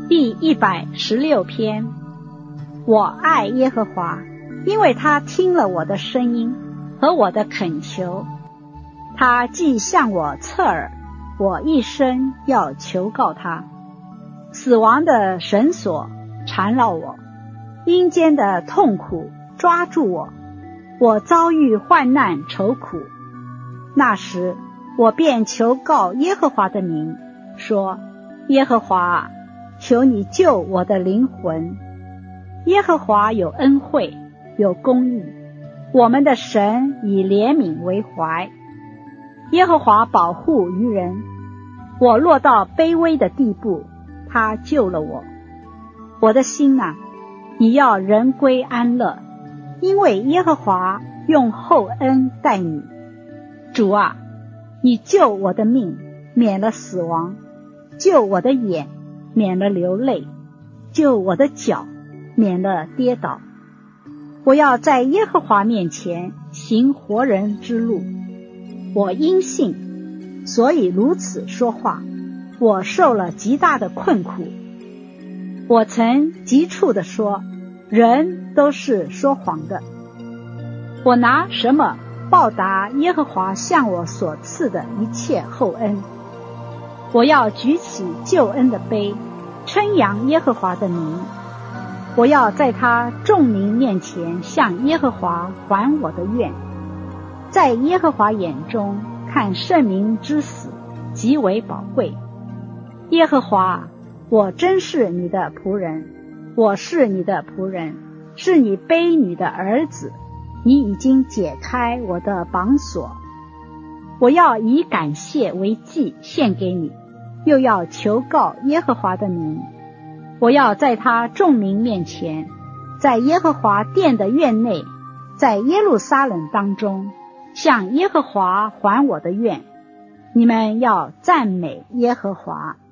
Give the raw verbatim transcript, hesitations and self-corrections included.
第一百十六篇。我爱耶和华，因为他听了我的声音和我的恳求。他既向我侧耳，我一生要求告他。死亡的绳索缠绕我，阴间的痛苦抓住我，我遭遇患难愁苦。那时我便求告耶和华的名，说：耶和华，求你救我的灵魂。耶和华有恩惠，有公义，我们的神以怜悯为怀。耶和华保护愚人，我落到卑微的地步，他救了我。我的心啊，你要人归安乐，因为耶和华用厚恩待你。主啊，你救我的命，免了死亡；救我的眼，免了流泪；救我的脚，免了跌倒。我要在耶和华面前行活人之路。我因信，所以如此说话。我受了极大的困苦。我曾急促地说，人都是说谎的。我拿什么报答耶和华向我所赐的一切厚恩？我要举起救恩的杯，称扬耶和华的名。我要在他众民面前向耶和华还我的愿。在耶和华眼中看圣民之死极为宝贵。耶和华，我真是你的仆人，我是你的仆人，是你婢女的儿子。你已经解开我的绑锁。我要以感谢为祭献给你，又要求告耶和华的名。我要在他众民面前，在耶和华殿的院内，在耶路撒冷当中，向耶和华还我的愿。你们要赞美耶和华。